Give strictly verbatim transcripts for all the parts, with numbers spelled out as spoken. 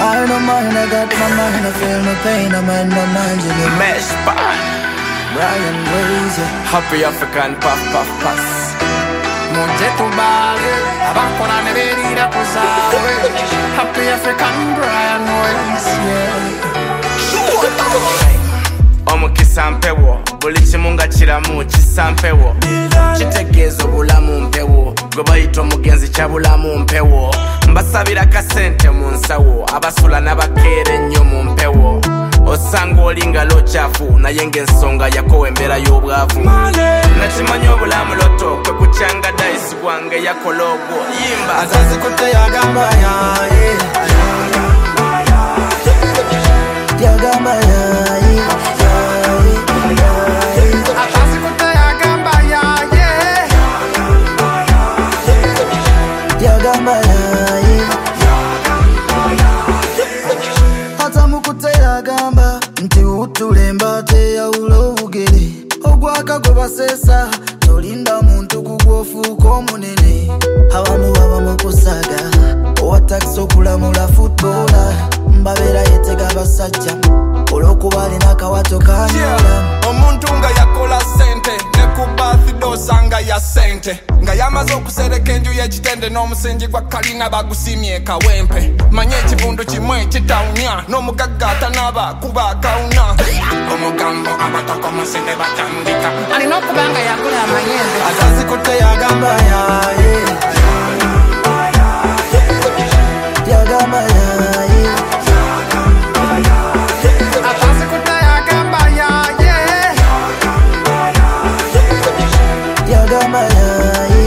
I don't mind, I got my mind, I feel no pain, I'm in no mind, you know. Mesh bar Brian Wazy. Happy African puff puff pass. Muje tubale abakora neberira kuzawe. Happy African Brian Wazy, yeah. Omukisa mpewo buli kimu nga kiramu kisa mpewo kitegeeza obulamu mpewo gwe bayita omugenzi kyabulamu mpewo mbasabira kasente mu nsawo abasula n'abakeera ennyo mu mpewo osanga olinga lokyafu naye ng'ensonga yakowa embeera y'obwavu nakimanya obulamu loto kwe kucyanga dayisi gwange yakola ogwo yimba Atazikutte yagamba yaye yagamba yaye atazikutte yagamba yaye yagamba yaye atamukutte yagamba nti utulemba teyawula obugere ogwaka gwe baseesa tolinda muntu kugwofuuka omunene abamu baba mu kusaga owa takisi okulamula futbola mbabeera yetega basajja olw'okuba alina akawato kanyola omuntu nga yakola sente ne ku birthday osanga ya sente nga yamaze okusereka enju y'ekitende n'omusingi gwa kalina bagusimye kawempe manye ekivundu kimu ekitawunya n'omugagga atanaba kuba akawuna omugambo abatoko musinde batandika alina okuba nga yagula amayembe atazikutte yagamba yaye yagamba yaye atazikutte yagamba yaye yagamba yaye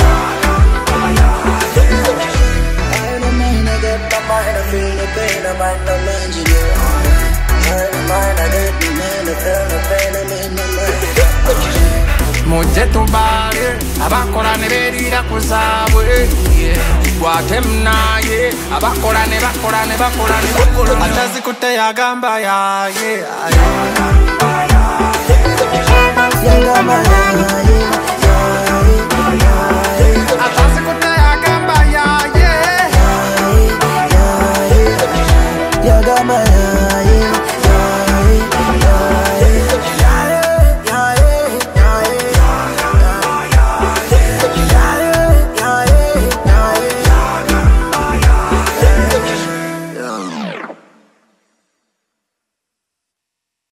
I don't mind, I get my mind, I feel the pain, I mind no mind, you know. I don't mind, I get the mind, I feel the pain, I mind no mind. Muje tubale abakora neberira kuzawe gwatemnaye abakora ne bakora ne bakora ne bakora atazikutte yagamba yaye yagamba yaye